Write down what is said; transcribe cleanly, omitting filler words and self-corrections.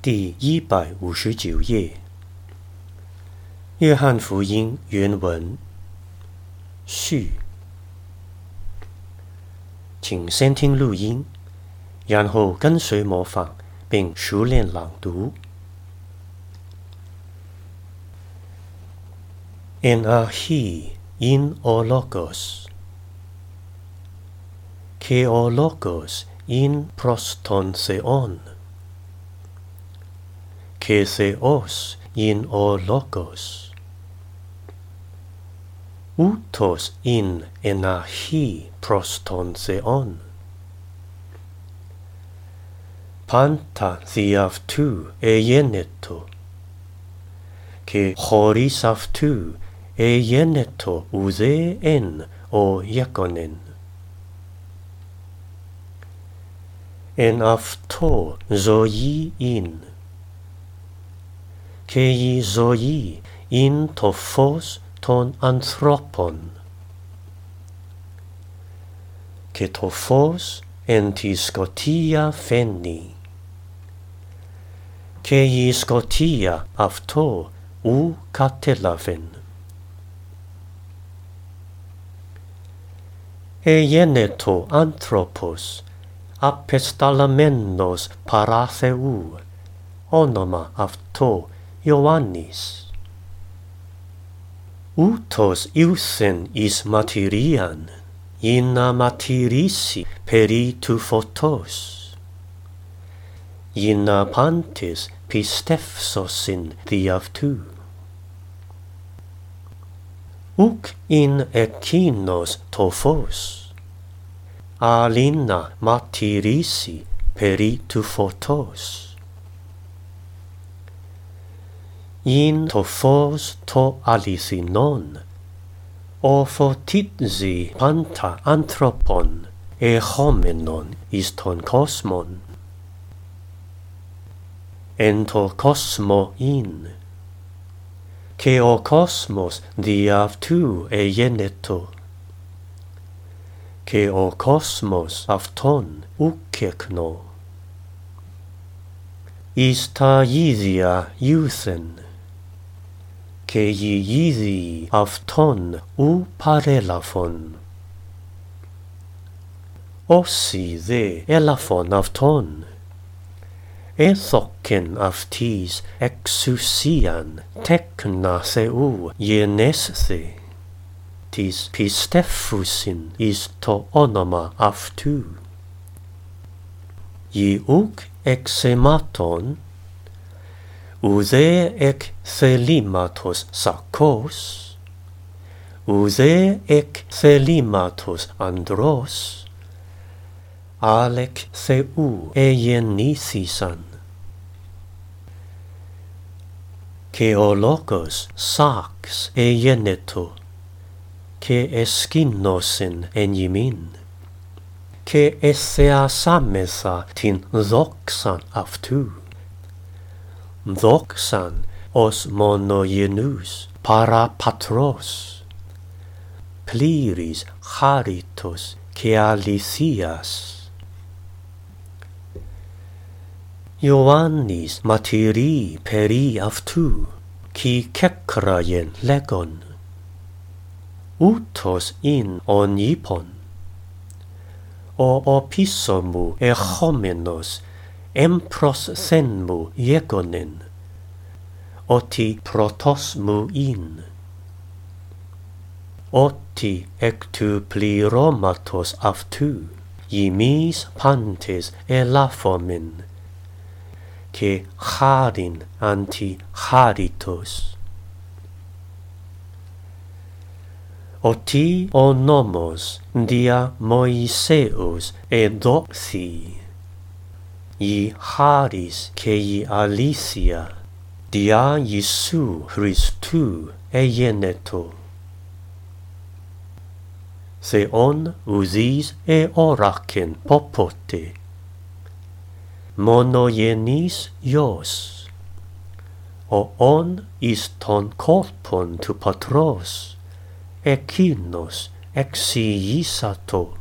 第159页，约翰福音原文序，请先听录音，然后跟随模仿并熟练朗读。En archi in o logos, και ο λόγος in proston theon, και Θεός in ο λόγος. Ούτως in εν αρχή proston theon. Πάντα δι' αυτού εγένετο, και χωρίς αυτού εγένετο ουδέ εν ο γέκονεν. Εν αυτό ζωή ειν, και η ζωή ειν το φως των ανθρώπων, και το φως εν τη σκοτία φαίνει, και η σκοτία αυτό ου κατέλαβεν. Εγένετο άνθρωπος απεσταλμένος παρά Θεού, όνομα αυτό Ιωάννης. Ούτως ήλθεν εις μαρτυρίαν, για να μαρτυρήσει περί του φωτός, για να πάντες πιστεύσωσιν δι' αυτού. Ουκ ειν εκείνος το φως, αλλήν να μαρτυρήσει περί του φωτός. Ειν το φως το αληθινόν, ο φωτίζει πάντα άνθρωπον ερχόμενον εις τον κόσμον. Εν το κόσμο ειν, και ο κόσμος δι' αυτού εγένετο, και ο κόσμος αυτόν ουκ εκνό. Εις τα ίδια ήλθεν, και οι ίδιοι αυτόν ου παρέλαβον. Όσοι δε έλαβον αυτόν, έδωκεν αυτοίς εξουσίαν τέκνα Θεού γενέσθαι, της πιστεύουσιν εις το όνομα αυτού. Οι ουκ εξ αιμάτων, ουδέ εκ θελήματος σαρκός, ουδέ εκ θελήματος ανδρός, αλ εκ Θεού εγεννήθησαν. Και ο λόγος σαρξ εγένετο, και εσκήνωσεν εν ημίν, και εθεασάμεθα την δόξαν αυτού, δόξαν ως μονογενούς παρά πατρός, πλήρης χάριτος και αληθείας. Ιωάννης μαρτυρεί περί αυτού, κι κέκραγεν λέγον, ούτως ειν ον είπον, ο πίσω μου ερχόμενος εμπρόσθεν μου γέκονεν, ότι πρώτος μου ειν, ότι εκ του πληρώματος αυτού ημείς πάντες ελάφομεν, και χάριν αντι χάριτος. Ότι ο νόμος δια Μωυσέως εδόθη, η χάρις και η αλήθεια δια Ιησού Χριστού εγένετο. Θεόν ουδείς εώρακεν πόποτε, μονογενής Υιός, ο ον εις τον κόρπον του πατρός, εκείνος εξηγήσατο.